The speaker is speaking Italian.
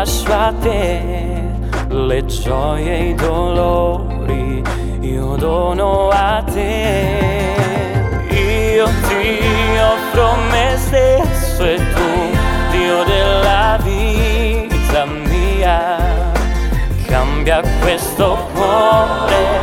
lascio a te le gioie e i dolori, io dono a te. Io ti offro me stesso e tu, Dio della vita mia, cambia questo cuore